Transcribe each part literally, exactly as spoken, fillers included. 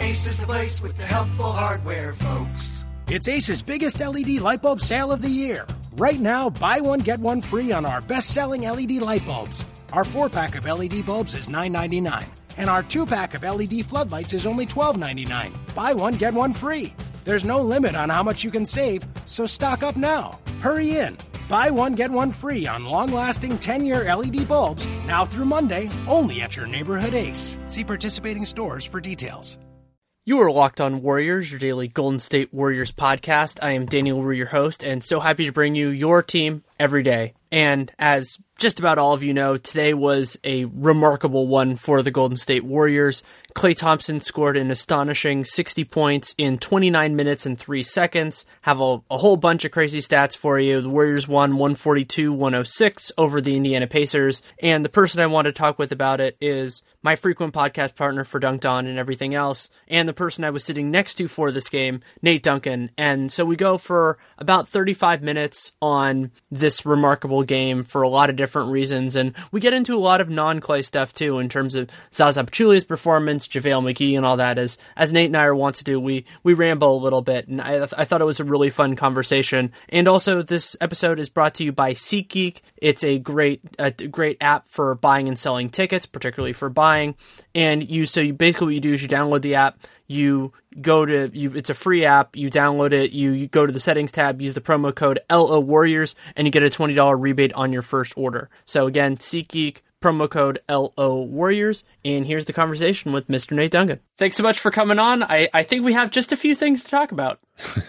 Ace is the place with the helpful hardware, folks. It's Ace's biggest L E D light bulb sale of the year. Right now, buy one, get one free on our best-selling L E D light bulbs. Our four-pack of L E D bulbs is nine ninety-nine, and our two-pack of L E D floodlights is only twelve ninety-nine. Buy one, get one free. There's no limit on how much you can save, so stock up now. Hurry in. Buy one, get one free on long-lasting ten-year L E D bulbs, now through Monday, only at your neighborhood Ace. See participating stores for details. You are Locked On Warriors, your daily Golden State Warriors podcast. I am Daniel Wu, your host, and so happy to bring you your team every day. And as just about all of you know, today was a remarkable one for the Golden State Warriors. Klay Thompson scored an astonishing sixty points in twenty-nine minutes and three seconds. Have a, a whole bunch of crazy stats for you. The Warriors won one forty-two to one oh six over the Indiana Pacers. And the person I want to talk with about it is my frequent podcast partner for Dunked On and everything else, and the person I was sitting next to for this game, Nate Duncan. And so we go for about thirty-five minutes on this remarkable game for a lot of different reasons. And we get into a lot of non-Klay stuff too, in terms of Zaza Pachulia's performance, JaVale McGee and all that. As as Nate and I want to do, we we ramble a little bit, and I, I thought it was a really fun conversation. And also, this episode is brought to you by SeatGeek. It's a great a great app for buying and selling tickets, particularly for buying. And you so you basically what you do is you download the app. You go to you. It's a free app. You download it. You, you go to the settings tab. Use the promo code L O Warriors, and you get a twenty dollars rebate on your first order. So again, SeatGeek. Promo code L O Warriors, and here's the conversation with Mister Nate Duncan. Thanks so much for coming on. I, I think we have just a few things to talk about.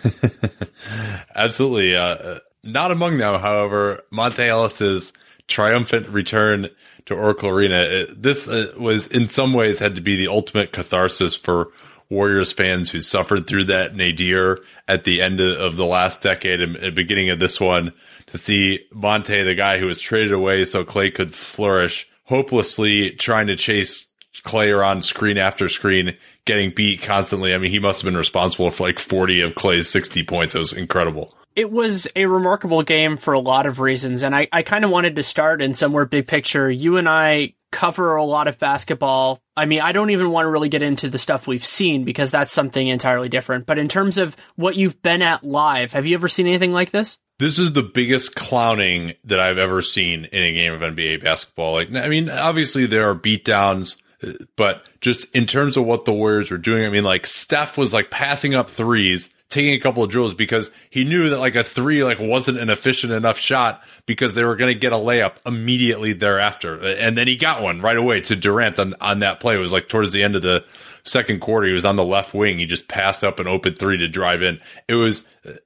Absolutely. Uh, not among them, however, Monta Ellis's triumphant return to Oracle Arena. It, this uh, was, in some ways, had to be the ultimate catharsis for Warriors fans who suffered through that nadir at the end of, of the last decade and, and beginning of this one. To see Monta, the guy who was traded away so Klay could flourish, hopelessly trying to chase Klay around screen after screen, getting beat constantly. I mean, he must have been responsible for like forty of Klay's sixty points. It was incredible. It was a remarkable game for a lot of reasons, and I, I kind of wanted to start in somewhere big picture. You and I cover a lot of basketball. I mean, I don't even want to really get into the stuff we've seen because that's something entirely different. But in terms of what you've been at live, have you ever seen anything like this? This is the biggest clowning that I've ever seen in a game of N B A basketball. Like, I mean, obviously there are beatdowns, but just in terms of what the Warriors were doing, I mean, like Steph was like passing up threes, taking a couple of drills because he knew that like a three like wasn't an efficient enough shot because they were going to get a layup immediately thereafter. And then he got one right away to Durant on, on that play. It was like towards the end of the second quarter. He was on the left wing. He just passed up an open three to drive in. It was,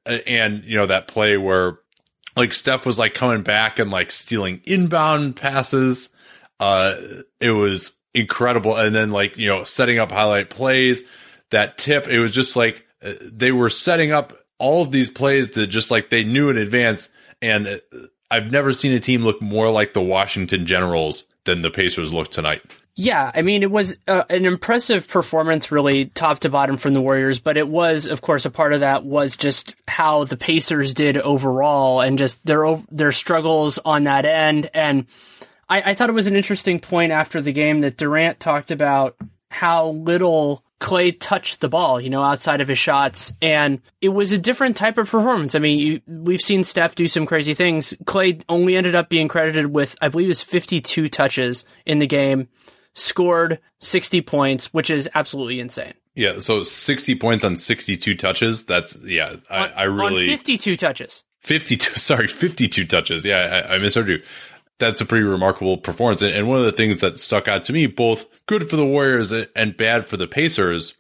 and you know, that play where like Steph was like coming back and like stealing inbound passes. Uh, it was incredible. And then like, you know, setting up highlight plays, that tip, it was just like, they were setting up all of these plays to just like they knew in advance. And I've never seen a team look more like the Washington Generals than the Pacers looked tonight. Yeah, I mean, it was uh, an impressive performance, really, top to bottom from the Warriors, but it was, of course, a part of that was just how the Pacers did overall and just their their struggles on that end. And I, I thought it was an interesting point after the game that Durant talked about how little Klay touched the ball, you know, outside of his shots, and it was a different type of performance. I mean, you, we've seen Steph do some crazy things. Klay only ended up being credited with, I believe it was fifty-two touches in the game, scored sixty points, which is absolutely insane. Yeah, so sixty points on sixty-two touches. That's, yeah, I, on, I really... On fifty-two touches. fifty-two, sorry, fifty-two touches. Yeah, I, I misheard you. That's a pretty remarkable performance. And one of the things that stuck out to me, both good for the Warriors and bad for the Pacers,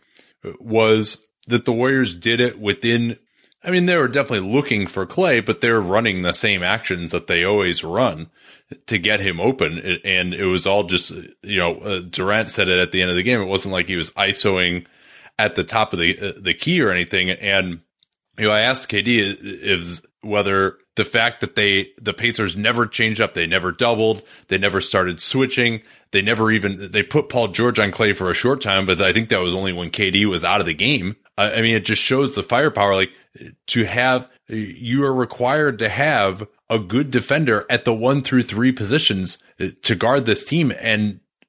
was that the Warriors did it within, I mean, they were definitely looking for Klay, but they're running the same actions that they always run to get him open. And it was all just, you know, uh, Durant said it at the end of the game. It wasn't like he was ISOing at the top of the uh, the key or anything. And, you know, I asked K D if whether the fact that they, the Pacers never changed up, they never doubled, they never started switching, they never even, they put Paul George on Klay for a short time, but I think that was only when K D was out of the game. I mean, it just shows the firepower, like to have, you are required to have a good defender at the one through three positions to guard this team. And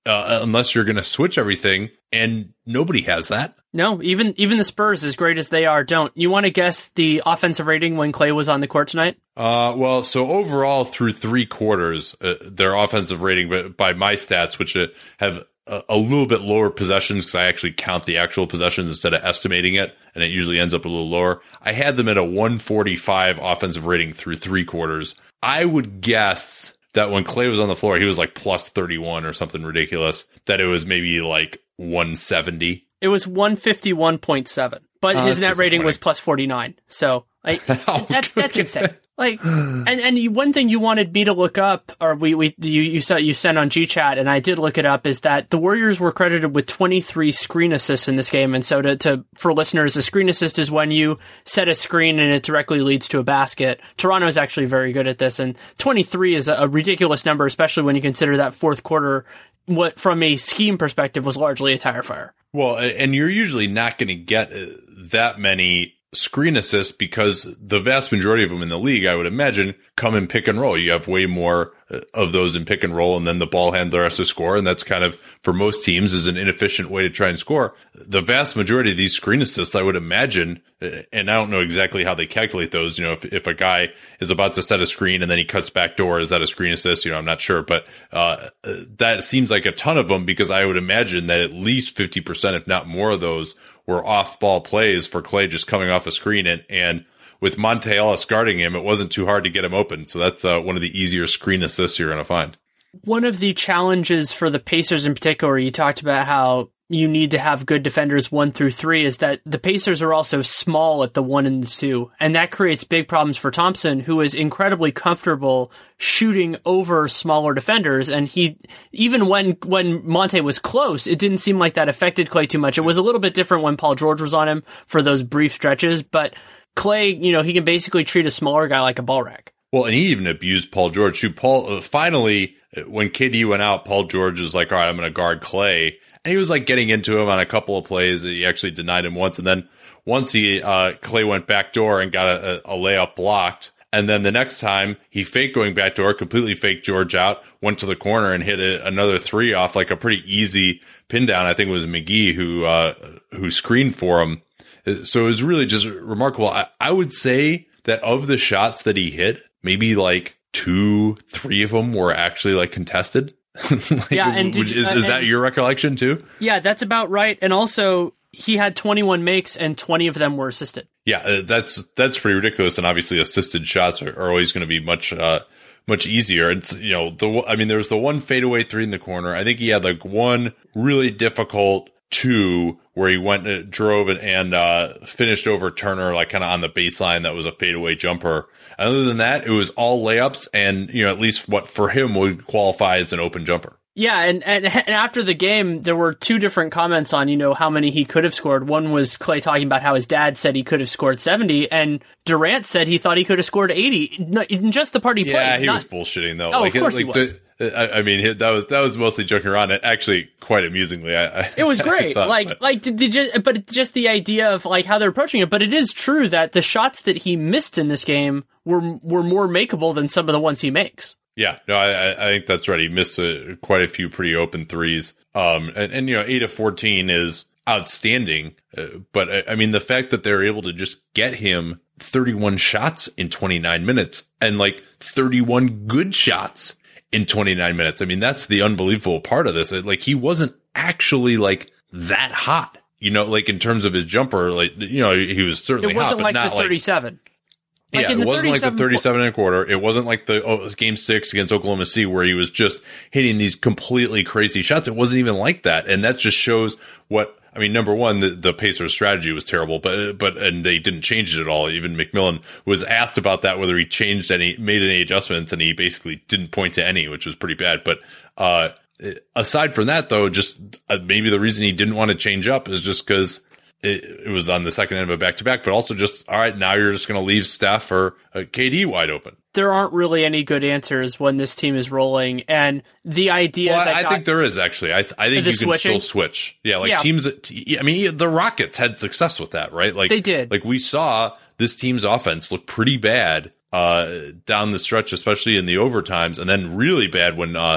uh, unless you're going to switch everything, and nobody has that. No, even even the Spurs, as great as they are, don't. You want to guess the offensive rating when Klay was on the court tonight? Uh, well, so overall through three quarters, uh, their offensive rating, but by my stats, which uh, have a, a little bit lower possessions because I actually count the actual possessions instead of estimating it, and it usually ends up a little lower. I had them at a one forty-five offensive rating through three quarters. I would guess that when Klay was on the floor, he was like plus thirty-one or something ridiculous, that it was maybe like one seventy. It was one fifty-one point seven, but oh, his net rating was plus forty-nine. So like, oh, that, that's okay. insane. Like, and, and you, one thing you wanted me to look up, or we, we, you, you saw, you sent on G Chat, and I did look it up, is that the Warriors were credited with twenty-three screen assists in this game. And so to, to, for listeners, a screen assist is when you set a screen and it directly leads to a basket. Toronto is actually very good at this, and twenty-three is a, a ridiculous number, especially when you consider that fourth quarter, what from a scheme perspective was largely a tire fire. Well, and you're usually not going to get that many screen assists because the vast majority of them in the league, I would imagine, come in pick and roll. You have way more of those in pick and roll, and then the ball handler has to score. And that's kind of, for most teams, is an inefficient way to try and score. The vast majority of these screen assists, I would imagine, and I don't know exactly how they calculate those. You know, if, if a guy is about to set a screen and then he cuts back door, is that a screen assist? You know, I'm not sure, but uh, that seems like a ton of them, because I would imagine that at least fifty percent, if not more of those, were off-ball plays for Klay just coming off a screen. And, and with Monte Ellis guarding him, it wasn't too hard to get him open. So that's uh, one of the easier screen assists you're going to find. One of the challenges for the Pacers in particular, you talked about how you need to have good defenders one through three, is that the Pacers are also small at the one and the two. And that creates big problems for Thompson, who is incredibly comfortable shooting over smaller defenders. And he, even when, when Monte was close, it didn't seem like that affected Klay too much. It was a little bit different when Paul George was on him for those brief stretches, but Klay, you know, he can basically treat a smaller guy like a ball rack. Well, and he even abused Paul George too. Paul, uh, finally, when K D went out, Paul George was like, all right, I'm going to guard Klay. And he was like getting into him on a couple of plays. He actually denied him once. And then once he, uh, Klay went backdoor and got a, a layup blocked. And then the next time he faked going backdoor, completely faked George out, went to the corner and hit a, another three off like a pretty easy pin down. I think it was McGee who, uh, who screened for him. So it was really just remarkable. I, I would say that of the shots that he hit, maybe like two, three of them were actually like contested. like, yeah, and did, is, uh, is that and, your recollection too? Yeah, that's about right. And also, he had twenty-one makes, and twenty of them were assisted. Yeah, uh, that's that's pretty ridiculous. And obviously, assisted shots are, are always going to be much uh, much easier. And you know, the I mean, there was the one fadeaway three in the corner. I think he had like one really difficult two where he went uh, drove and, and uh, finished over Turner, like kind of on the baseline. That was a fadeaway jumper. Other than that, it was all layups, and you know, at least what for him would qualify as an open jumper. Yeah, and, and and after the game, there were two different comments on, you know, how many he could have scored. One was Klay talking about how his dad said he could have scored seventy, and Durant said he thought he could have scored eighty. In just the part he yeah, played. Yeah, he not... was bullshitting though. Oh, like, of course like, he was. To, I, I mean, that was that was mostly joking around. It actually quite amusingly. I, I, it was great. thought, like, but. like, did they just, but just the idea of like how they're approaching it. But it is true that the shots that he missed in this game were were more makeable than some of the ones he makes. Yeah, no, I, I think that's right. He missed a, quite a few pretty open threes. Um, and, and you know, eight of fourteen is outstanding. Uh, but I, I mean, the fact that they're able to just get him thirty-one shots in twenty-nine minutes and like thirty-one good shots in twenty-nine minutes. I mean, that's the unbelievable part of this. Like, he wasn't actually like that hot, you know, like in terms of his jumper, like, you know, he was certainly hot. It wasn't hot, but like not the thirty-seven. Like, Like yeah, it wasn't like the thirty-seven and a quarter. It wasn't like the oh, game six against Oklahoma City where he was just hitting these completely crazy shots. It wasn't even like that. And that just shows what, I mean, number one, the, the Pacers strategy was terrible, but, but, and they didn't change it at all. Even McMillan was asked about that, whether he changed any, made any adjustments, and he basically didn't point to any, which was pretty bad. But, uh, aside from that though, just uh, maybe the reason he didn't want to change up is just because It, it was on the second end of a back-to-back, but also just, all right, now you're just going to leave Steph or uh, K D wide open. There aren't really any good answers when this team is rolling, and the idea well, that I got, think there is, actually. I, th- I think you can switching? still switch. Yeah, like yeah. teams, that, I mean, the Rockets had success with that, right? Like They did. Like we saw this team's offense look pretty bad uh, down the stretch, especially in the overtimes, and then really bad when uh, when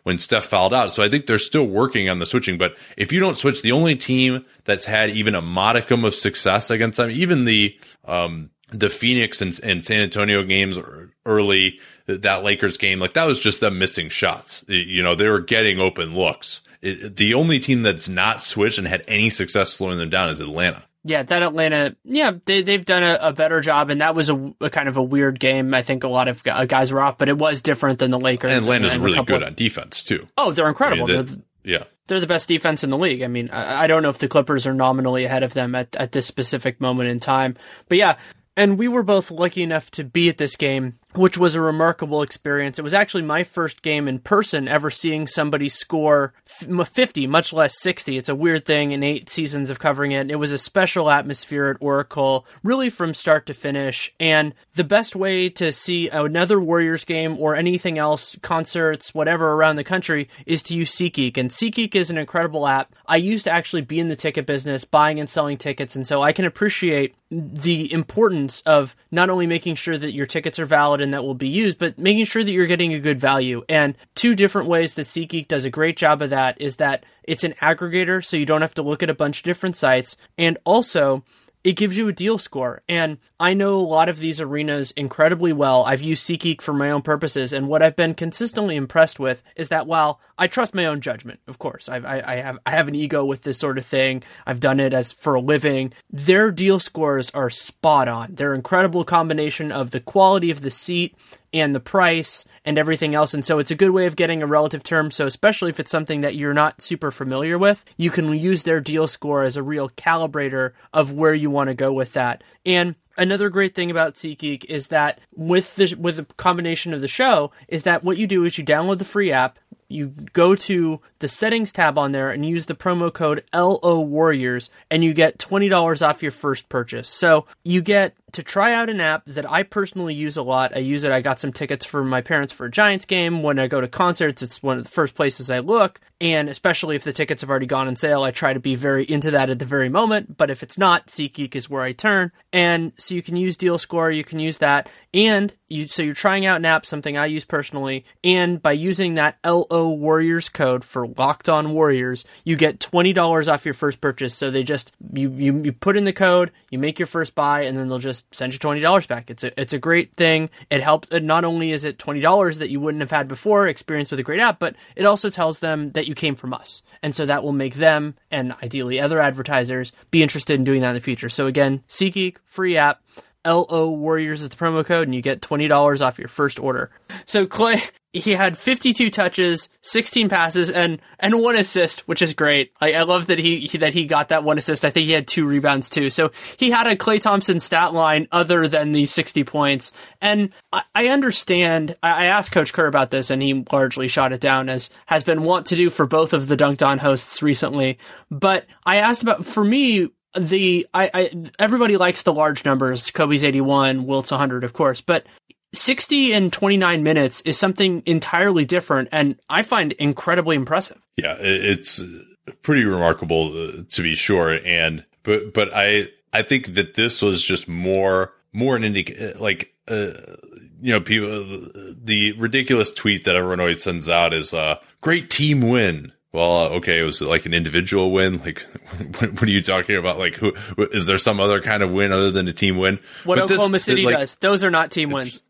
when Steph fouled out. So I think they're still working on the switching. But if you don't switch, the only team that's had even a modicum of success against them, even the um, the Phoenix and, and San Antonio games early, that Lakers game, like that was just them missing shots. You know, they were getting open looks. It, the only team that's not switched and had any success slowing them down is Atlanta. Yeah, that Atlanta, yeah, they, they've done a, a better job, and that was a, a kind of a weird game. I think a lot of guys were off, but it was different than the Lakers. And Atlanta's and, and really good of, on defense, too. Oh, they're incredible. I mean, they're, yeah. They're the best defense in the league. I mean, I, I don't know if the Clippers are nominally ahead of them at, at this specific moment in time. But yeah, and we were both lucky enough to be at this game, which was a remarkable experience. It was actually my first game in person ever seeing somebody score fifty, much less sixty. It's a weird thing in eight seasons of covering it. It was a special atmosphere at Oracle, really from start to finish. And the best way to see another Warriors game or anything else, concerts, whatever around the country, is to use SeatGeek. And SeatGeek is an incredible app. I used to actually be in the ticket business, buying and selling tickets. And so I can appreciate the importance of not only making sure that your tickets are valid and that will be used, but making sure that you're getting a good value. And two different ways that SeatGeek does a great job of that is that it's an aggregator, so you don't have to look at a bunch of different sites, and also it gives you a deal score. And I know a lot of these arenas incredibly well. I've used SeatGeek for my own purposes, and what I've been consistently impressed with is that while I trust my own judgment, of course, I've, I, I have I have an ego with this sort of thing. I've done it as for a living. Their deal scores are spot on. They're an incredible combination of the quality of the seat and the price and everything else. And so it's a good way of getting a relative term. So especially if it's something that you're not super familiar with, you can use their deal score as a real calibrator of where you want to go with that. And another great thing about SeatGeek is that with the with the combination of the show is that what you do is you download the free app, you go to the settings tab on there and use the promo code L O Warriors, and you get twenty dollars off your first purchase. So you get to try out an app that I personally use a lot. I use it. I got some tickets for my parents for a Giants game. When I go to concerts, it's one of the first places I look. And especially if the tickets have already gone on sale, I try to be very into that at the very moment. But if it's not, SeatGeek is where I turn. And so you can use Deal Score, you can use that. And you, so you're trying out an app, something I use personally. And by using that L O Warriors code for Locked On Warriors, you get twenty dollars off your first purchase. So they just, you, you, you put in the code, you make your first buy, and then they'll just send you twenty dollars back. It's a, it's a great thing. It helps. Not only is it twenty dollars that you wouldn't have had before, experience with a great app, but it also tells them that you came from us. And so that will make them, and ideally other advertisers, be interested in doing that in the future. So again, SeatGeek, free app, L O Warriors is the promo code, and you get twenty dollars off your first order. So Clay, he had fifty-two touches, sixteen passes, and and one assist, which is great. I, I love that he, he that he got that one assist. I think he had two rebounds too. So he had a Klay Thompson stat line other than the sixty points. And I, I understand. I, I asked Coach Kerr about this, and he largely shot it down, as has been wont to do for both of the Dunked On hosts recently. But I asked about, for me, the I, I everybody likes the large numbers. Kobe's eighty-one, Wilt's one hundred, of course, but sixty and twenty-nine minutes is something entirely different, and I find incredibly impressive. Yeah, it's pretty remarkable, to be sure. And but but I I think that this was just more more an indic like uh, you know, people, the ridiculous tweet that everyone always sends out is uh great team win. Well, uh, okay, was it like an individual win? Like, what, what are you talking about? Like, who, is there some other kind of win other than a team win? What but Oklahoma this, City like, does. Those are not team wins.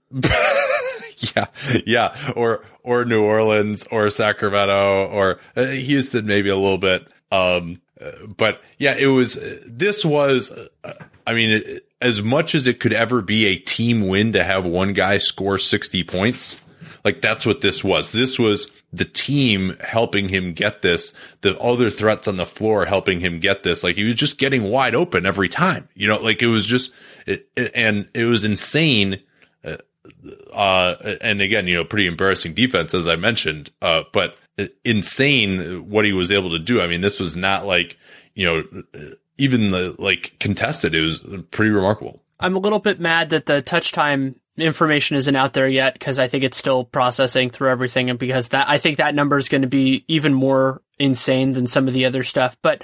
yeah, yeah. Or or New Orleans or Sacramento or uh, Houston, maybe a little bit. Um, uh, but yeah, it was. Uh, this was. Uh, I mean, it, as much as it could ever be a team win to have one guy score sixty points, like that's what this was. This was the team helping him get this, the other threats on the floor helping him get this. Like, he was just getting wide open every time, you know, like it was just, it, it, and it was insane. Uh, uh, and again, you know, pretty embarrassing defense, as I mentioned, uh, but insane what he was able to do. I mean, this was not like, you know, even the like contested, it was pretty remarkable. I'm a little bit mad that the touch time information isn't out there yet, because I think it's still processing through everything, and because that I think that number is going to be even more insane than some of the other stuff. But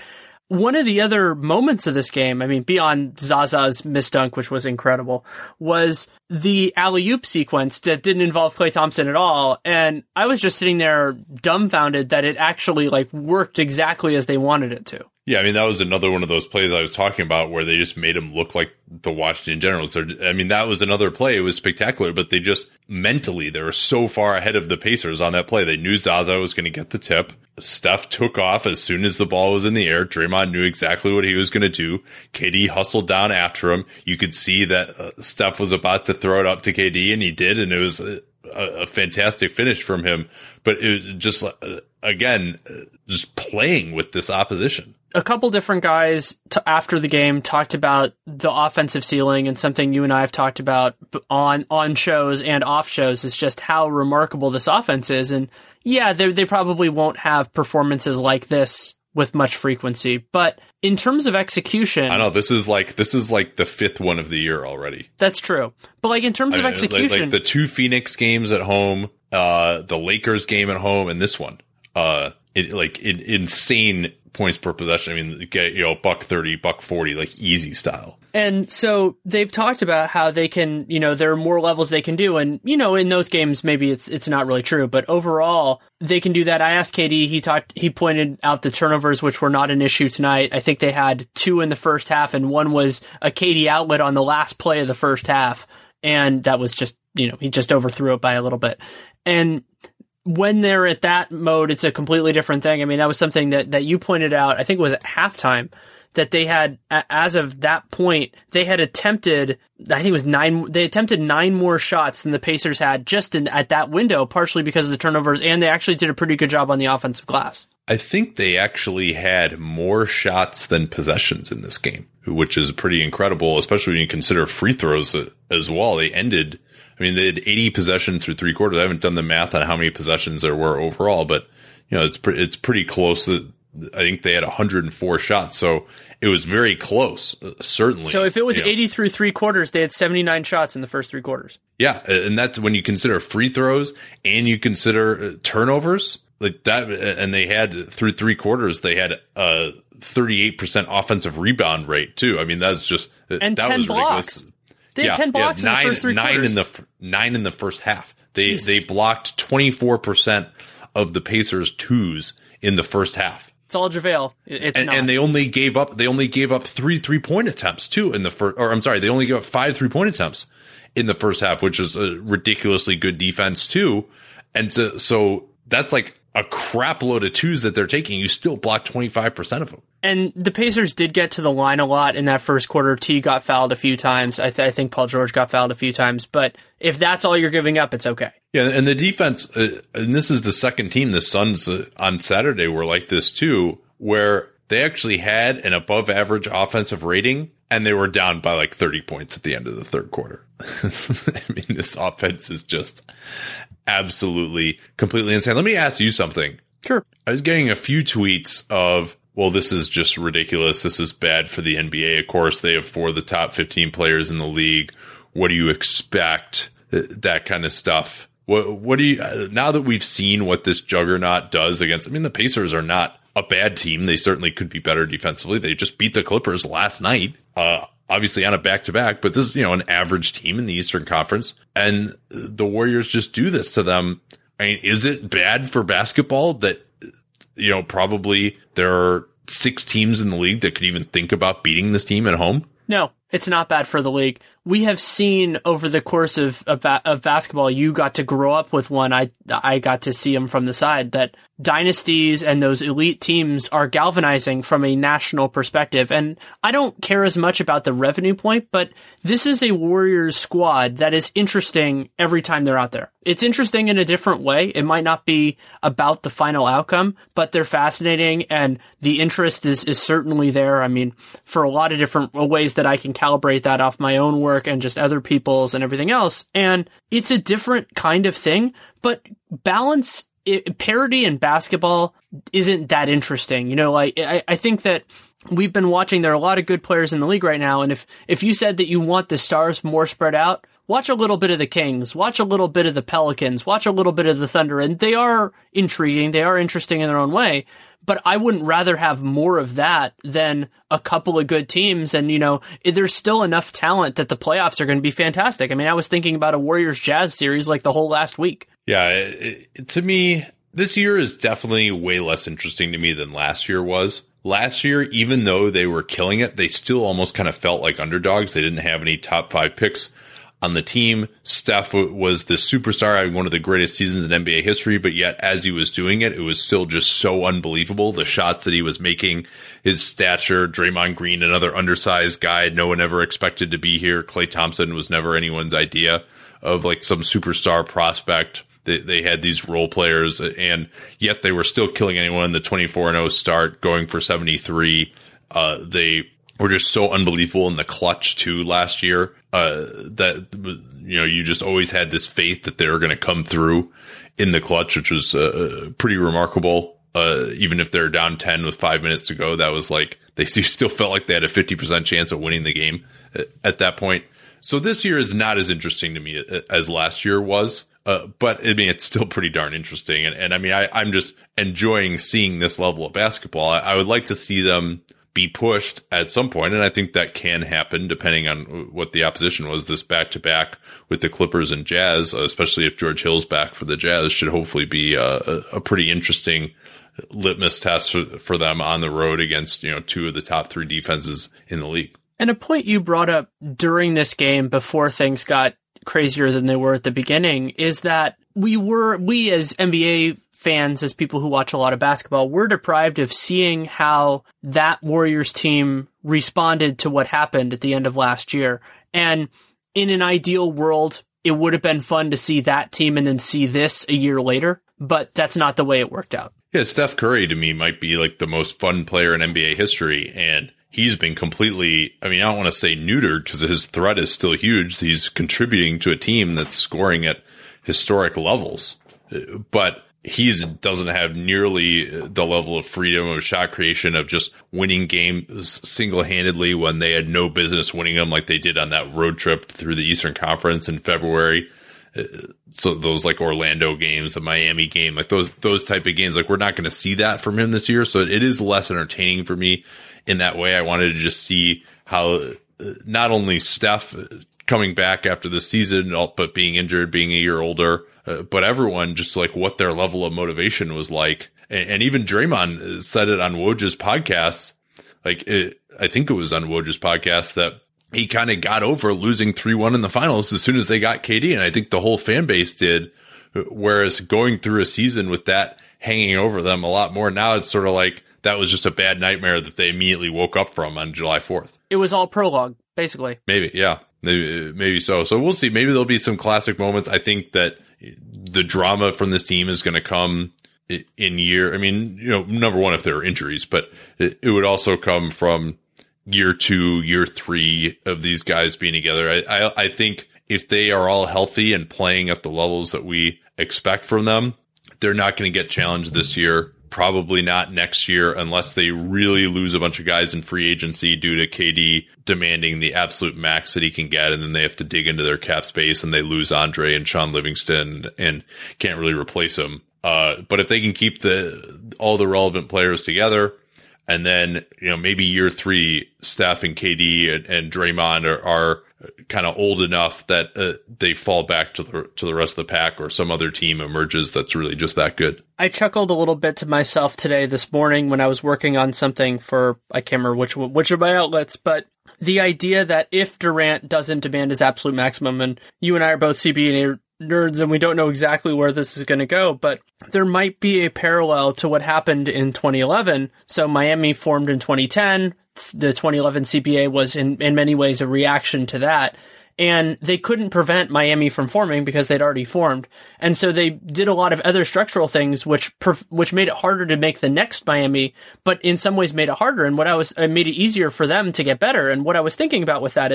one of the other moments of this game, I mean, beyond Zaza's missed dunk, which was incredible, was the alley-oop sequence that didn't involve Klay Thompson at all. And I was just sitting there dumbfounded that it actually like worked exactly as they wanted it to. Yeah, I mean, that was another one of those plays I was talking about where they just made him look like the Washington Generals. So, I mean, that was another play. It was spectacular, but they just mentally, they were so far ahead of the Pacers on that play. They knew Zaza was going to get the tip. Steph took off as soon as the ball was in the air. Draymond knew exactly what he was going to do. K D hustled down after him. You could see that uh, Steph was about to throw it up to K D, and he did, and it was a, a fantastic finish from him. But it was just, uh, again, uh, just playing with this opposition. A couple different guys t- after the game talked about the offensive ceiling, and something you and I have talked about on on shows and off shows is just how remarkable this offense is. And yeah, they they probably won't have performances like this with much frequency, but in terms of execution, I know this is like this is like the fifth one of the year already. That's true, but like in terms I of mean, execution, like, like the two Phoenix games at home, uh, the Lakers game at home, and this one, uh, it, like in, insane points per possession. I mean, get, you know, buck thirty, buck forty, like easy style. And so they've talked about how they can, you know, there are more levels they can do. And, you know, in those games, maybe it's it's not really true. But overall, they can do that. I asked K D, he talked, he pointed out the turnovers, which were not an issue tonight. I think they had two in the first half, and one was a K D outlet on the last play of the first half. And that was just, you know, he just overthrew it by a little bit. And when they're at that mode, it's a completely different thing. I mean, that was something that, that you pointed out, I think it was at halftime, that they had, as of that point, they had attempted, I think it was nine, they attempted nine more shots than the Pacers had just in, at that window, partially because of the turnovers, and they actually did a pretty good job on the offensive glass. I think they actually had more shots than possessions in this game, which is pretty incredible, especially when you consider free throws as well. They ended, I mean, they had eighty possessions through three quarters. I haven't done the math on how many possessions there were overall, but you know, it's pre- it's pretty close. I think they had one hundred four shots, so it was very close, uh, certainly. So if it was you know, eighty through three quarters, they had seventy-nine shots in the first three quarters. Yeah, and that's when you consider free throws and you consider turnovers like that. And they had through three quarters, they had a thirty-eight percent offensive rebound rate too. I mean, that's just and that ten was blocks. ridiculous. They had yeah, ten blocks yeah, nine, in the first three nine quarters. in the nine in the first half. They Jesus. they blocked twenty-four percent of the Pacers' twos in the first half. It's all JaVale. It's and, not. and they only gave up they only gave up three three point attempts too in the first. Or I'm sorry, they only gave up five three point attempts in the first half, which is a ridiculously good defense too. And so, so that's like a crap load of twos that they're taking. You still block twenty-five percent of them. And the Pacers did get to the line a lot in that first quarter. T got fouled a few times. I, th- I think Paul George got fouled a few times. But if that's all you're giving up, it's okay. Yeah, and the defense, uh, and this is the second team, the Suns uh, on Saturday were like this too, where they actually had an above average offensive rating, and they were down by like thirty points at the end of the third quarter. I mean, this offense is just absolutely, completely insane. Let me ask you something. Sure. I was getting a few tweets of, well, this is just ridiculous. This is bad for the N B A. Of course, they have four of the top fifteen players in the league. What do you expect? That kind of stuff. What, what do you, now that we've seen what this juggernaut does against, I mean, the Pacers are not a bad team. They certainly could be better defensively. They just beat the Clippers last night, uh, obviously on a back-to-back, but this is, you know, an average team in the Eastern Conference, and the Warriors just do this to them. I mean, is it bad for basketball that, you know, probably there are six teams in the league that could even think about beating this team at home? No, it's not bad for the league. We have seen over the course of, of, of basketball, you got to grow up with one. I, I got to see them from the side, that dynasties and those elite teams are galvanizing from a national perspective. And I don't care as much about the revenue point, but this is a Warriors squad that is interesting every time they're out there. It's interesting in a different way. It might not be about the final outcome, but they're fascinating, and the interest is, is certainly there. I mean, for a lot of different ways that I can calibrate that off my own work and just other people's and everything else. And it's a different kind of thing, but balance, it, parity in basketball isn't that interesting. You know, like I, I think that we've been watching, there are a lot of good players in the league right now. And if, if you said that you want the stars more spread out, watch a little bit of the Kings, watch a little bit of the Pelicans, watch a little bit of the Thunder, and they are intriguing, they are interesting in their own way. But I wouldn't rather have more of that than a couple of good teams. And, you know, there's still enough talent that the playoffs are going to be fantastic. I mean, I was thinking about a Warriors Jazz series like the whole last week. Yeah, it, it, to me, this year is definitely way less interesting to me than last year was. Last year, even though they were killing it, they still almost kind of felt like underdogs. They didn't have any top five picks on the team. Steph was the superstar, having one of the greatest seasons in N B A history, but yet as he was doing it, it was still just so unbelievable. The shots that he was making, his stature, Draymond Green, another undersized guy no one ever expected to be here. Klay Thompson was never anyone's idea of like some superstar prospect. They, they had these role players, and yet they were still killing anyone. The twenty-four and oh start, going for seventy-three. Uh, they were just so unbelievable in the clutch too last year. Uh, that, you know, you just always had this faith that they were going to come through in the clutch, which was uh, pretty remarkable. Uh, even if they're down ten with five minutes to go, that was like, they still felt like they had a fifty percent chance of winning the game at that point. So this year is not as interesting to me as last year was. Uh, but I mean, it's still pretty darn interesting. And, and I mean, I, I'm just enjoying seeing this level of basketball. I, I would like to see them be pushed at some point, and I think that can happen depending on what the opposition was. This back-to-back with the Clippers and Jazz, especially if George Hill's back for the Jazz, should hopefully be a, a pretty interesting litmus test for, for them on the road against, you know, two of the top three defenses in the league. And a point you brought up during this game before things got crazier than they were at the beginning is that we were, we as N B A fans, as people who watch a lot of basketball, we're deprived of seeing how that Warriors team responded to what happened at the end of last year. And in an ideal world, it would have been fun to see that team and then see this a year later, but that's not the way it worked out. Yeah, Steph Curry to me might be like the most fun player in N B A history, and he's been completely, I mean, I don't want to say neutered because his threat is still huge. He's contributing to a team that's scoring at historic levels, but he doesn't have nearly the level of freedom of shot creation of just winning games single-handedly when they had no business winning them, like they did on that road trip through the Eastern Conference in February. So those like Orlando games, the Miami game, like those those type of games, like we're not going to see that from him this year. So it is less entertaining for me in that way. I wanted to just see how not only Steph coming back after the season, but being injured, being a year older, uh, but everyone just like what their level of motivation was like. And, and even Draymond said it on Woj's podcast. Like it, I think it was on Woj's podcast that he kind of got over losing three one in the finals as soon as they got K D. And I think the whole fan base did. Whereas going through a season with that hanging over them a lot more, now it's sort of like that was just a bad nightmare that they immediately woke up from on July fourth. It was all prologue, basically. Maybe, yeah. Maybe, maybe so. So we'll see. Maybe there'll be some classic moments. I think that the drama from this team is going to come in year. I mean, you know, number one, if there are injuries, but it, it would also come from year two, year three of these guys being together. I, I, I think if they are all healthy and playing at the levels that we expect from them, they're not going to get challenged this year. Probably not next year unless they really lose a bunch of guys in free agency due to K D demanding the absolute max that he can get, and then they have to dig into their cap space and they lose Andre and Sean Livingston and can't really replace him. Uh, but if they can keep the all the relevant players together, and then you know maybe year three, Steph and K D and, and Draymond are, are kind of old enough that uh, they fall back to the to the rest of the pack, or some other team emerges that's really just that good. I chuckled a little bit to myself today, this morning, when I was working on something for, I can't remember which which of my outlets, but the idea that if Durant doesn't demand his absolute maximum, and you and I are both C B A nerds and we don't know exactly where this is going to go, but there might be a parallel to what happened in twenty eleven. So Miami formed in twenty ten. The twenty eleven C B A was in, in many ways a reaction to that. And they couldn't prevent Miami from forming because they'd already formed. And so they did a lot of other structural things, which which made it harder to make the next Miami, but in some ways made it harder. And what I was, it made it easier for them to get better. And what I was thinking about with that is,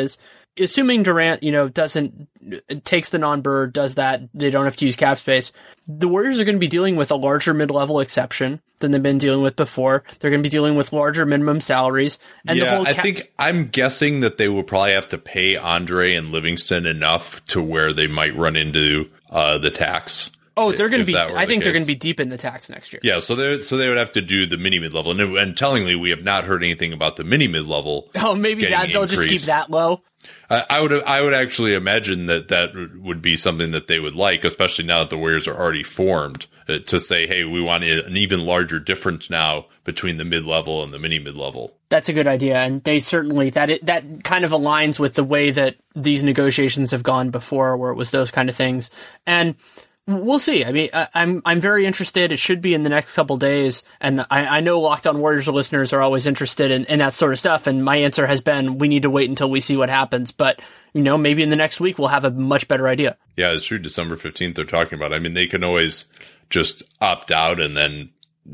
assuming Durant, you know, doesn't takes the non-bird, does that, they don't have to use cap space. The Warriors are going to be dealing with a larger mid-level exception than they've been dealing with before. They're going to be dealing with larger minimum salaries. And yeah, the whole I cap- think I'm guessing that they will probably have to pay Andre and Livingston enough to where they might run into uh, the tax. Oh, they're going to be. I the think they're case. going to be deep in the tax next year. Yeah, so they so they would have to do the mini mid level, and, and tellingly, we have not heard anything about the mini mid level. Oh, maybe that they'll increased. just keep that low. I, I would I would actually imagine that that would be something that they would like, especially now that the Warriors are already formed, uh, to say, hey, we want an even larger difference now between the mid level and the mini mid level. That's a good idea, and they certainly that it, that kind of aligns with the way that these negotiations have gone before, where it was those kind of things. And we'll see. I mean, I, I'm I'm very interested. It should be in the next couple days, and I, I know Locked On Warriors listeners are always interested in, in that sort of stuff. And my answer has been, we need to wait until we see what happens. But you know, maybe in the next week we'll have a much better idea. Yeah, it's true. December fifteenth, they're talking about. I mean, they can always just opt out and then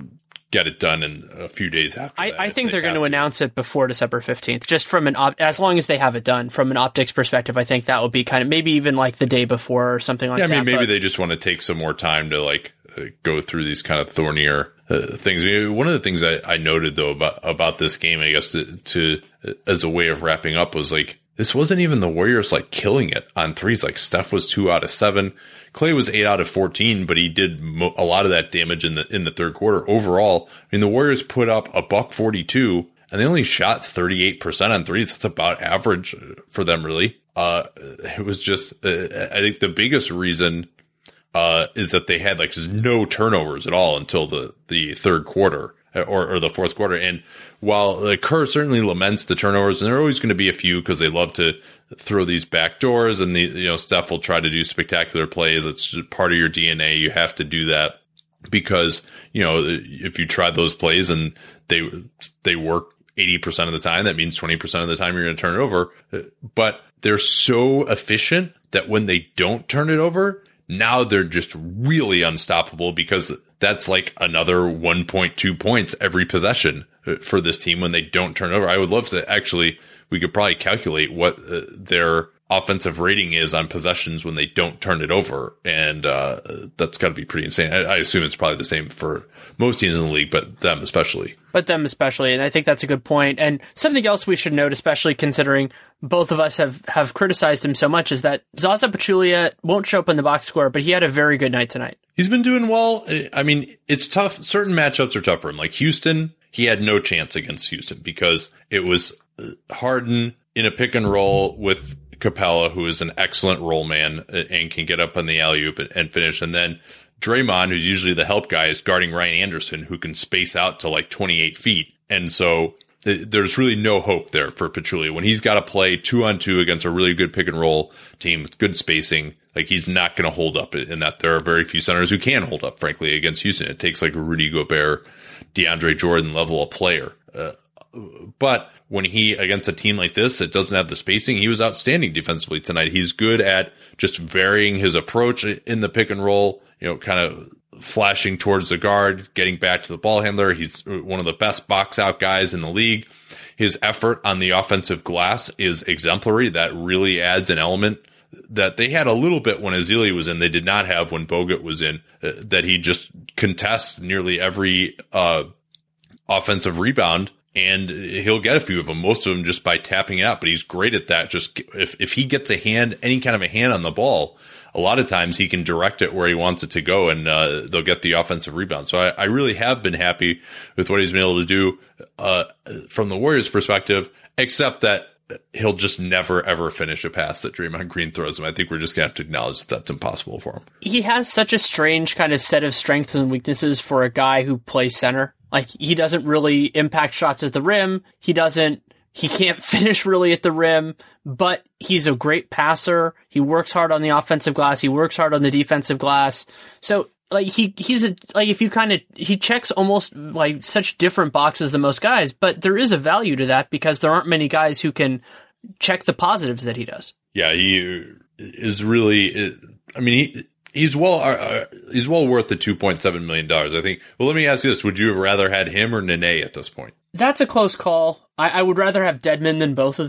get it done in a few days after. I, that, I think they they're going to to announce it before December fifteenth, just from an op- as long as they have it done from an optics perspective. I think that will be kind of maybe even like the day before or something like yeah, that. I mean, maybe but- they just want to take some more time to like uh, go through these kind of thornier uh, things. I mean, one of the things I, I noted though about about this game, I guess, to, to as a way of wrapping up, was like this wasn't even the Warriors like killing it on threes. Like Steph was two out of seven. Clay was eight out of fourteen, but he did mo- a lot of that damage in the in the third quarter. Overall, I mean, the Warriors put up a buck forty-two, and they only shot thirty-eight percent on threes. That's about average for them, really. Uh, it was just, uh, I think the biggest reason uh, is that they had like just no turnovers at all until the, the third quarter or, or the fourth quarter. And while uh, Kerr certainly laments the turnovers, and there are always going to be a few because they love to throw these back doors, and the you know Steph will try to do spectacular plays. It's just part of your D N A. You have to do that because you know if you try those plays and they they work eighty percent of the time, that means twenty percent of the time you're going to turn it over. But they're so efficient that when they don't turn it over, now they're just really unstoppable, because that's like another one point two points every possession for this team when they don't turn it over. I would love to actually, we could probably calculate what uh, their offensive rating is on possessions when they don't turn it over. And uh, that's got to be pretty insane. I, I assume it's probably the same for most teams in the league, but them especially. But them especially, and I think that's a good point. And something else we should note, especially considering both of us have, have criticized him so much, is that Zaza Pachulia won't show up in the box score, but he had a very good night tonight. He's been doing well. I mean, it's tough. Certain matchups are tough for him. Like Houston, he had no chance against Houston because it was Harden in a pick and roll with Capella, who is an excellent roll man and can get up on the alley-oop and finish. And then Draymond, who's usually the help guy, is guarding Ryan Anderson, who can space out to like twenty-eight feet. And so th- there's really no hope there for Pachulia. When he's got to play two on two against a really good pick and roll team with good spacing, like he's not going to hold up in that. There are very few centers who can hold up, frankly, against Houston. It takes like a Rudy Gobert, DeAndre Jordan level of player. Uh, but when he, against a team like this that doesn't have the spacing, he was outstanding defensively tonight. He's good at just varying his approach in the pick and roll, you know, kind of flashing towards the guard, getting back to the ball handler. He's one of the best box out guys in the league. His effort on the offensive glass is exemplary. That really adds an element that they had a little bit when Ezeli was in. They did not have when Bogut was in, uh, that he just contests nearly every uh, offensive rebound. And he'll get a few of them, most of them just by tapping it out. But he's great at that. Just if, if he gets a hand, any kind of a hand on the ball, a lot of times he can direct it where he wants it to go, and uh, they'll get the offensive rebound. So I, I really have been happy with what he's been able to do uh, from the Warriors' perspective, except that he'll just never, ever finish a pass that Draymond Green throws him. I think we're just going to have to acknowledge that that's impossible for him. He has such a strange kind of set of strengths and weaknesses for a guy who plays center. Like, he doesn't really impact shots at the rim. He doesn't, he can't finish really at the rim, but he's a great passer. He works hard on the offensive glass. He works hard on the defensive glass. So, like, he, he's a, like, if you kind of, he checks almost like such different boxes than most guys, but there is a value to that because there aren't many guys who can check the positives that he does. Yeah, he is really, I mean, he, He's well. Uh, he's well worth the two point seven million dollars, I think. Well, let me ask you this: would you have rather had him or Nene at this point? That's a close call. I, I would rather have Dedmon than both of them.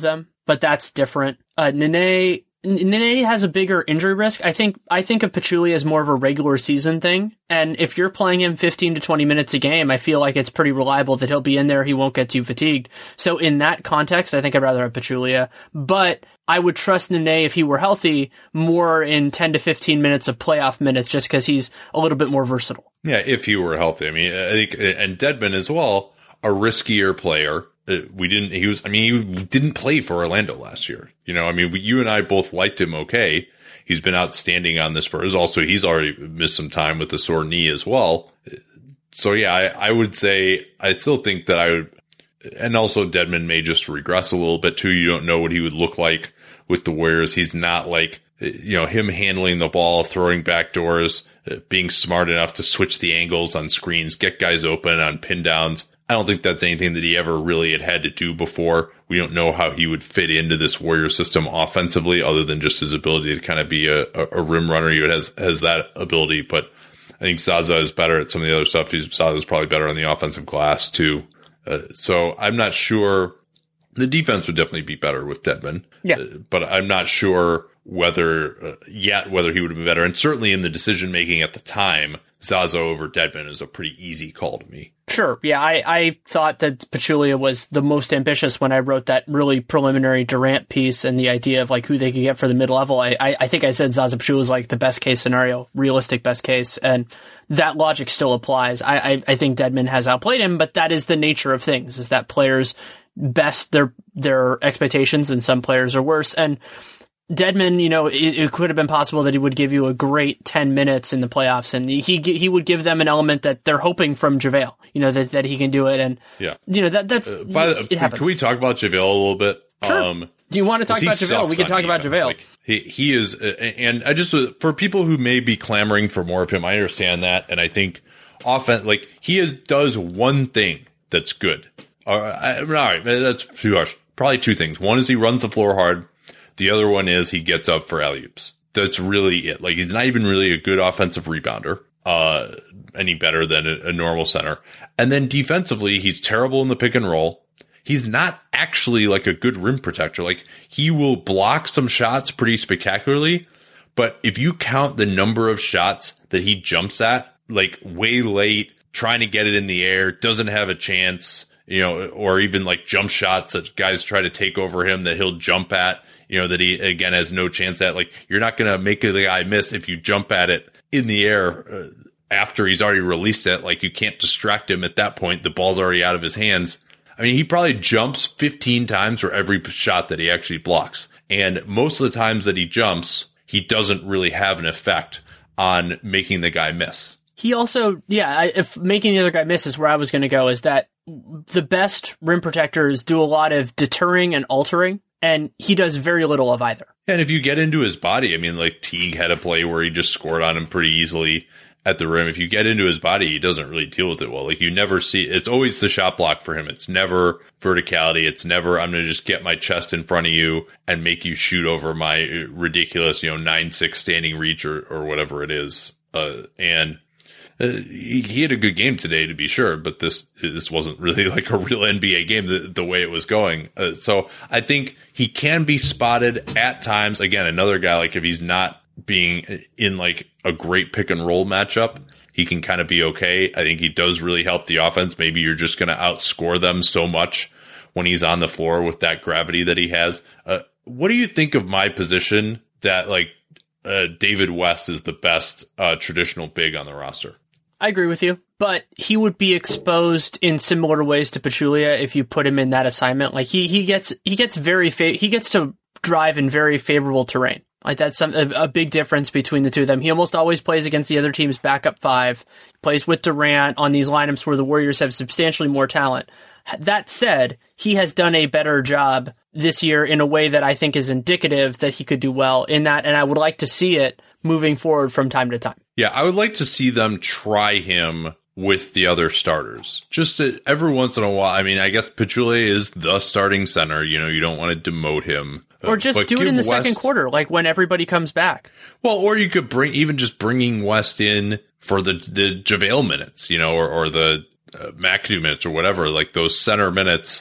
but that's different. Uh, Nene, Nene has a bigger injury risk. I think, I think of Pachulia as more of a regular season thing. And if you're playing him fifteen to twenty minutes a game, I feel like it's pretty reliable that he'll be in there. He won't get too fatigued. So in that context, I think I'd rather have Pachulia, but I would trust Nene if he were healthy more in ten to fifteen minutes of playoff minutes, just because he's a little bit more versatile. Yeah, if he were healthy. I mean, I think, and Dedmon as well, a riskier player. We didn't, he was, I mean, he didn't play for Orlando last year. You know, I mean, we, you and I both liked him okay. He's been outstanding on the Spurs. Also, he's already missed some time with the sore knee as well. So, yeah, I, I would say, I still think that I would, and also Dedmon may just regress a little bit too. You don't know what he would look like with the Warriors. He's not like, you know, him handling the ball, throwing back doors, being smart enough to switch the angles on screens, get guys open on pin downs. I don't think that's anything that he ever really had had to do before. We don't know how he would fit into this Warrior system offensively, other than just his ability to kind of be a, a, a rim runner. He has has that ability, but I think Zaza is better at some of the other stuff. He's Zaza's probably better on the offensive glass too. Uh, so I'm not sure. The defense would definitely be better with Dedmon, yeah, uh, but I'm not sure whether uh, yet whether he would have been better. And certainly in the decision making at the time, Zaza over Dedmon is a pretty easy call to me. Sure. Yeah, I, I thought that Pachulia was the most ambitious when I wrote that really preliminary Durant piece and the idea of like who they could get for the mid-level. I, I, I think I said Zaza Pachulia was like the best case scenario, realistic best case, and that logic still applies. I, I, I think Dedmon has outplayed him, but that is the nature of things, is that players best their their expectations and some players are worse. And Dedmon, you know, it, it could have been possible that he would give you a great ten minutes in the playoffs, and he he would give them an element that they're hoping from JaVale, you know, that, that he can do it. And, yeah, you know, that that's, uh, by, it happens. Can we talk about JaVale a little bit? Sure. Um, do you want to talk about JaVale? We can talk about JaVale. Like, he, he is, uh, and I just, uh, for people who may be clamoring for more of him, I understand that. And I think often, like, he is, does one thing that's good. All right, all right, that's too harsh. Probably two things. One is he runs the floor hard. The other one is he gets up for alley-oops. That's really it. Like, he's not even really a good offensive rebounder, uh, any better than a, a normal center. And then defensively, he's terrible in the pick and roll. He's not actually like a good rim protector. Like, he will block some shots pretty spectacularly, but if you count the number of shots that he jumps at, like way late, trying to get it in the air, doesn't have a chance, you know, or even like jump shots that guys try to take over him that he'll jump at, you know, that he, again, has no chance at. Like, you're not going to make the guy miss if you jump at it in the air uh, after he's already released it. Like, you can't distract him at that point. The ball's already out of his hands. I mean, he probably jumps fifteen times for every shot that he actually blocks. And most of the times that he jumps, he doesn't really have an effect on making the guy miss. He also, yeah, I, if making the other guy miss is where I was going to go, is that the best rim protectors do a lot of deterring and altering, and he does very little of either. And if you get into his body, I mean, like Teague had a play where he just scored on him pretty easily at the rim. If you get into his body, he doesn't really deal with it well. Like, you never see, it's always the shot block for him. It's never verticality. It's never, I'm going to just get my chest in front of you and make you shoot over my ridiculous, you know, nine six standing reach or, or whatever it is. Uh, and Uh, he, he had a good game today, to be sure, but this this wasn't really like a real N B A game the, the way it was going. Uh, so I think he can be spotted at times. Again, another guy, like if he's not being in like a great pick and roll matchup, he can kind of be okay. I think he does really help the offense. Maybe you're just going to outscore them so much when he's on the floor with that gravity that he has. Uh, what do you think of my position that like uh, David West is the best uh, traditional big on the roster? I agree with you, but he would be exposed in similar ways to Pachulia if you put him in that assignment. Like he he gets he gets very fa- he gets to drive in very favorable terrain. Like that's some, a, a big difference between the two of them. He almost always plays against the other team's backup five. Plays with Durant on these lineups where the Warriors have substantially more talent. That said, he has done a better job this year in a way that I think is indicative that he could do well in that, and I would like to see it moving forward from time to time. Yeah, I would like to see them try him with the other starters. Just to, every once in a while. I mean, I guess Pachulia is the starting center. You know, you don't want to demote him. Or just but do it in the West, second quarter, like when everybody comes back. Well, or you could bring, even just bringing West in for the, the JaVale minutes, you know, or, or the uh, McAdoo minutes or whatever, like those center minutes.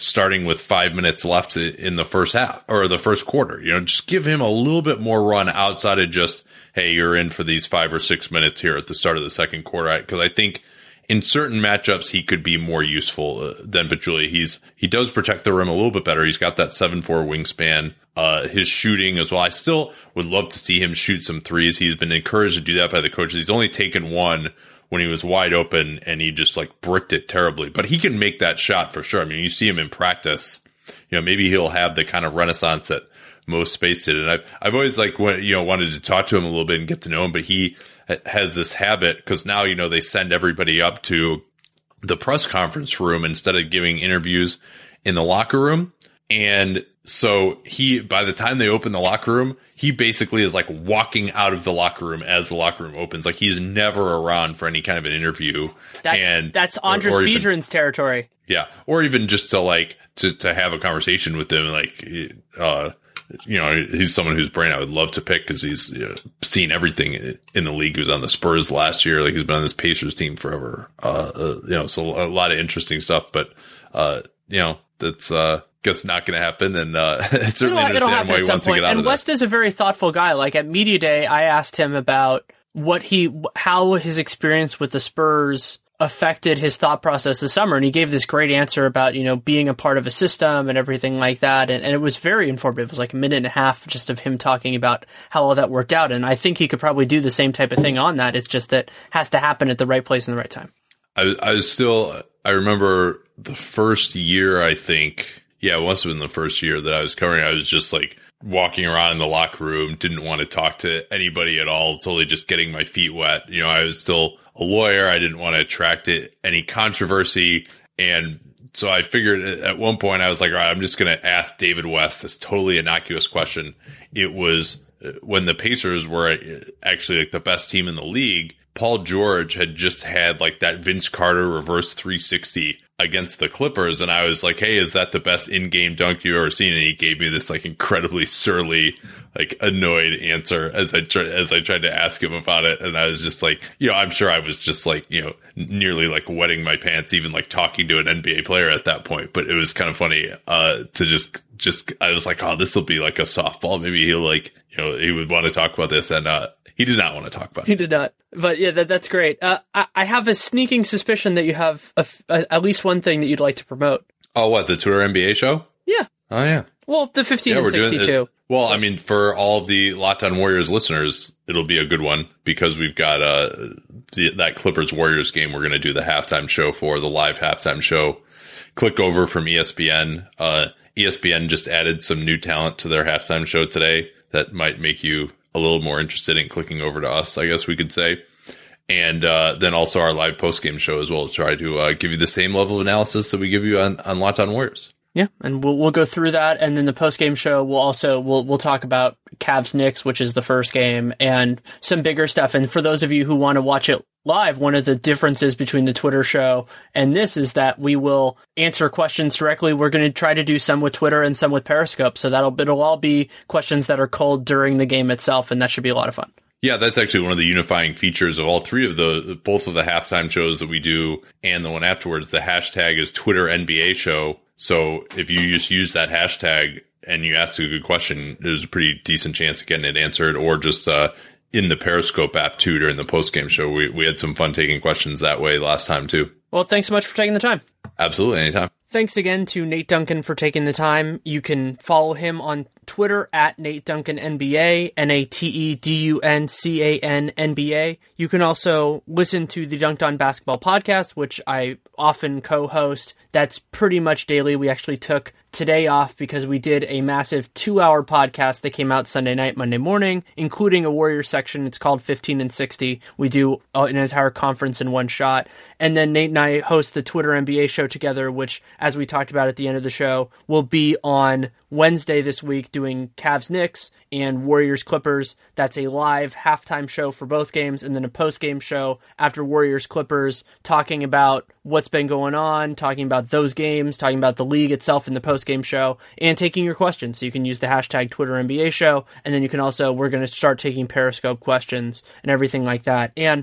starting with five minutes left in the first half or the first quarter. You know, just give him a little bit more run outside of just, hey, you're in for these five or six minutes here at the start of the second quarter. Because I think in certain matchups, he could be more useful uh, than Pachulia. He's he does protect the rim a little bit better. He's got that seven four wingspan. Uh, his shooting as well. I still would love to see him shoot some threes. He's been encouraged to do that by the coaches. He's only taken one when he was wide open, and he just like bricked it terribly. But he can make that shot for sure. I mean, you see him in practice. You know, maybe he'll have the kind of renaissance that Mo Spates did. And I've I've always like you know wanted to talk to him a little bit and get to know him. But he has this habit because now you know they send everybody up to the press conference room instead of giving interviews in the locker room. And so he, by the time they open the locker room, he basically is like walking out of the locker room as the locker room opens. Like he's never around for any kind of an interview. That's, and that's Andres or, or even, Biedron's territory. Yeah. Or even just to like, to, to have a conversation with him. Like, uh, you know, he's someone whose brain I would love to pick because he's you know, seen everything in the league. He was on the Spurs last year. Like he's been on this Pacers team forever. Uh, uh you know, so a lot of interesting stuff, but, uh, you know, that's, uh, guess not going to happen, and uh, certainly it'll, it'll understand why he wants to get out and of there. West is a very thoughtful guy. Like at Media Day, I asked him about what he, how his experience with the Spurs affected his thought process this summer, and he gave this great answer about you know being a part of a system and everything like that, and, and it was very informative. It was like a minute and a half just of him talking about how all that worked out, and I think he could probably do the same type of thing on that. It's just that it has to happen at the right place and the right time. I, I was still, I remember the first year, I think. Yeah, it must have been the first year that I was covering. I was just like walking around in the locker room, didn't want to talk to anybody at all, totally just getting my feet wet. You know, I was still a lawyer. I didn't want to attract it, any controversy. And so I figured at one point I was like, all right, I'm just going to ask David West this totally innocuous question. It was when the Pacers were actually like the best team in the league. Paul George had just had like that Vince Carter reverse three sixty against the Clippers. And I was like, hey, is that the best in-game dunk you've ever seen? And he gave me this like incredibly surly, like annoyed answer as I tried, as I tried to ask him about it. And I was just like, you know, I'm sure I was just like, you know, nearly like wetting my pants, even like talking to an N B A player at that point. But it was kind of funny uh, to just, just, I was like, oh, this will be like a softball. Maybe he'll like, you know, he would want to talk about this. And uh, he did not want to talk about it. He did not. But yeah, that, that's great. Uh, I, I have a sneaking suspicion that you have a, a, at least one thing that you'd like to promote. Oh, what? The Twitter N B A show? Yeah. Oh, yeah. Well, the fifteen yeah, and sixty-two. Well, I mean, for all of the Locked On Warriors listeners, it'll be a good one because we've got uh, the, that Clippers Warriors game. We're going to do the halftime show for the live halftime show. Click over from E S P N. Uh, E S P N just added some new talent to their halftime show today that might make you a little more interested in clicking over to us, I guess we could say. And uh, then also our live post-game show as well to try to uh, give you the same level of analysis that we give you on, on Locked On Warriors. Yeah, and we'll we'll go through that, and then the post-game show we'll also we'll we'll talk about Cavs Knicks, which is the first game, and some bigger stuff. And for those of you who want to watch it live, one of the differences between the Twitter show and this is that we will answer questions directly. We're going to try to do some with Twitter and some with Periscope, so that'll it'll all be questions that are culled during the game itself, and that should be a lot of fun. Yeah, that's actually one of the unifying features of all three of the, both of the halftime shows that we do and the one afterwards. The hashtag is Twitter N B A show. So if you just use that hashtag and you ask a good question, there's a pretty decent chance of getting it answered, or just uh, in the Periscope app too during the post-game show. We, we had some fun taking questions that way last time too. Well, thanks so much for taking the time. Absolutely, anytime. Thanks again to Nate Duncan for taking the time. You can follow him on Twitter at Nate Duncan N B A, N A T E D U N C A N N B A. You can also listen to the Dunked On Basketball podcast, which I often co-host. That's pretty much daily. We actually took today off because we did a massive two-hour podcast that came out Sunday night, Monday morning, including a Warriors section. It's called fifteen and sixty. We do an entire conference in one shot. And then Nate and I host the Twitter N B A show together, which, as we talked about at the end of the show, will be on Wednesday this week doing Cavs Knicks and Warriors Clippers. That's a live halftime show for both games, and then a post-game show after Warriors Clippers, talking about what's been going on, talking about those games, talking about the league itself in the post-game show, and taking your questions. So you can use the hashtag Twitter N B A show, and then you can also, we're going to start taking Periscope questions and everything like that. And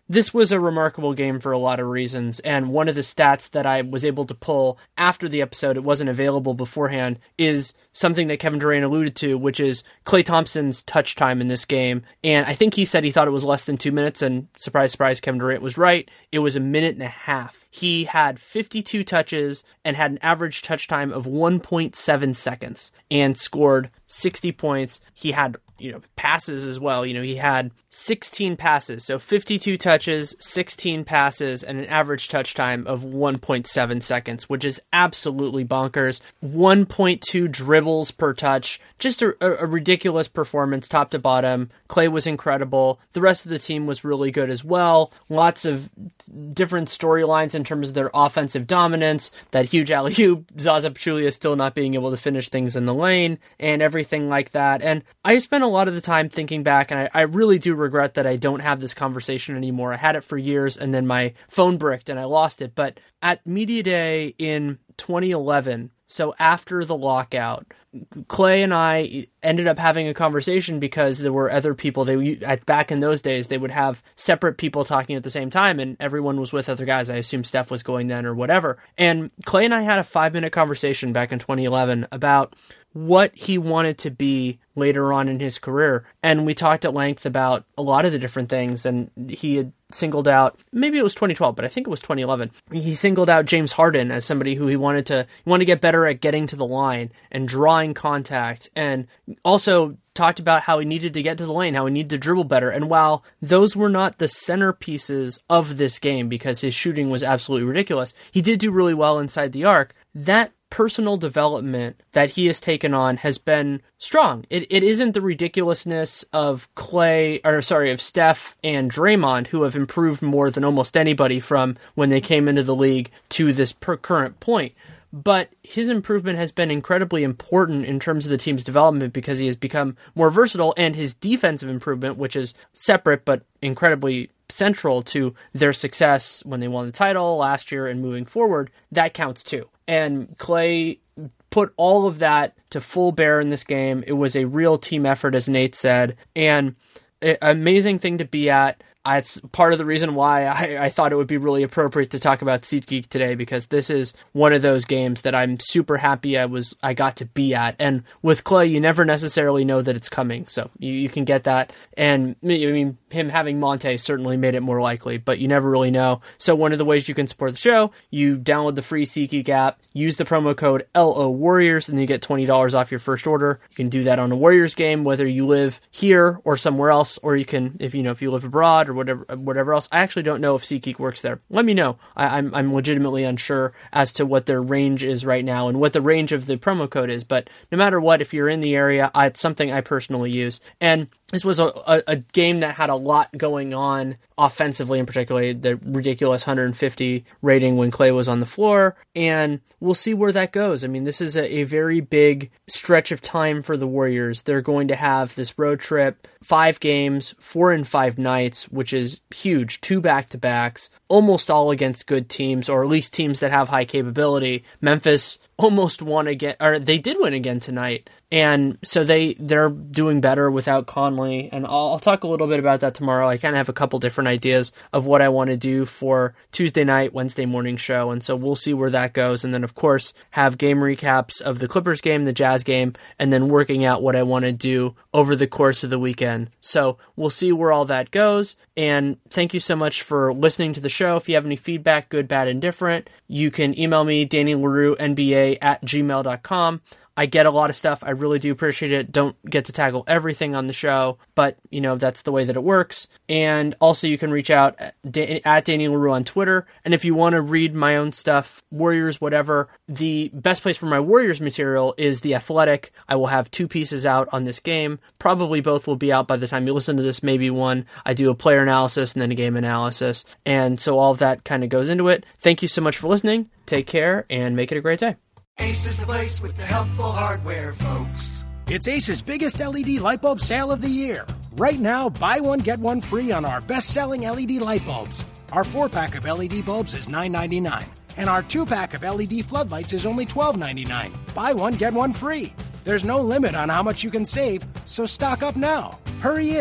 this was a remarkable game for a lot of reasons, and one of the stats that I was able to pull after the episode, it wasn't available beforehand, is something that Kevin Durant alluded to, which is Klay Thompson's touch time in this game. And I think he said he thought it was less than two minutes, and surprise, surprise, Kevin Durant was right. It was a minute and a half. He had fifty-two touches and had an average touch time of one point seven seconds and scored sixty points. He had, you know, passes as well. You know, he had sixteen passes. So fifty-two touches, sixteen passes, and an average touch time of one point seven seconds, which is absolutely bonkers. one point two dribbles per touch. Just a, a ridiculous performance top to bottom. Klay was incredible. The rest of the team was really good as well. Lots of different storylines in terms of their offensive dominance, that huge alley-oop, Zaza Pachulia still not being able to finish things in the lane, and everything like that. And I spent a lot of the time thinking back, and I, I really do regret that I don't have this conversation anymore. I had it for years, and then my phone bricked, and I lost it. But at Media Day in twenty eleven, so after the lockout, Klay and I ended up having a conversation because there were other people. They at back in those days, they would have separate people talking at the same time, and everyone was with other guys. I assume Steph was going then or whatever. And Klay and I had a five-minute conversation back in twenty eleven about what he wanted to be later on in his career. And we talked at length about a lot of the different things, and he had singled out, maybe it was twenty twelve, but I think it was twenty eleven. He singled out James Harden as somebody who he wanted to he wanted to get better at getting to the line and drawing contact, and also talked about how he needed to get to the lane, how he needed to dribble better. And while those were not the centerpieces of this game because his shooting was absolutely ridiculous, he did do really well inside the arc. That personal development that he has taken on has been strong. It it isn't the ridiculousness of Klay, or sorry, of Steph and Draymond, who have improved more than almost anybody from when they came into the league to this per current point. But his improvement has been incredibly important in terms of the team's development because he has become more versatile, and his defensive improvement, which is separate but incredibly central to their success when they won the title last year and moving forward, that counts too. And Klay put all of that to full bear in this game. It was a real team effort, as Nate said, and an amazing thing to be at. It's part of the reason why I, I thought it would be really appropriate to talk about SeatGeek today, because this is one of those games that I'm super happy I was I got to be at. And with Klay, you never necessarily know that it's coming, so you, you can get that. And I mean, him having Monte certainly made it more likely, but you never really know. So one of the ways you can support the show, you download the free SeatGeek app, use the promo code L O Warriors, and then you get twenty dollars off your first order. You can do that on a Warriors game, whether you live here or somewhere else, or you can, if you know, if you live abroad or whatever whatever else. I actually don't know if SeatGeek works there. Let me know. I, I'm I'm legitimately unsure as to what their range is right now and what the range of the promo code is. But no matter what, if you're in the area, I, it's something I personally use. And this was a, a, a game that had a lot going on offensively, in particular, the ridiculous one hundred fifty rating when Klay was on the floor, and we'll see where that goes. I mean, this is a, a very big stretch of time for the Warriors. They're going to have this road trip, five games, four and five nights, which is huge, two back-to-backs, almost all against good teams, or at least teams that have high capability. Memphis almost won again, or they did win again tonight. And so they, they're doing better without Conley. And I'll, I'll talk a little bit about that tomorrow. I kind of have a couple different ideas of what I want to do for Tuesday night, Wednesday morning show. And so we'll see where that goes. And then, of course, have game recaps of the Clippers game, the Jazz game, and then working out what I want to do over the course of the weekend. So we'll see where all that goes. And thank you so much for listening to the show. If you have any feedback, good, bad, indifferent, you can email me, Danny Leroux, N B A at gmail dot com. I get a lot of stuff. I really do appreciate it. Don't get to tackle everything on the show, but, you know, that's the way that it works. And also you can reach out at, at Danny Leroux on Twitter. And if you want to read my own stuff, Warriors, whatever, the best place for my Warriors material is The Athletic. I will have two pieces out on this game. Probably both will be out by the time you listen to this, maybe one. I do a player analysis and then a game analysis. And so all of that kind of goes into it. Thank you so much for listening. Take care and make it a great day. Ace is the place with the helpful hardware, folks. It's Ace's biggest L E D light bulb sale of the year. Right now, buy one, get one free on our best-selling L E D light bulbs. Our four-pack of L E D bulbs is nine ninety-nine, and our two-pack of L E D floodlights is only twelve ninety-nine. Buy one, get one free. There's no limit on how much you can save, so stock up now. Hurry in.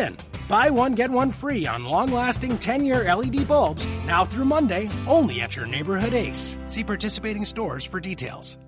Buy one, get one free on long-lasting ten-year L E D bulbs now through Monday, only at your neighborhood Ace. See participating stores for details.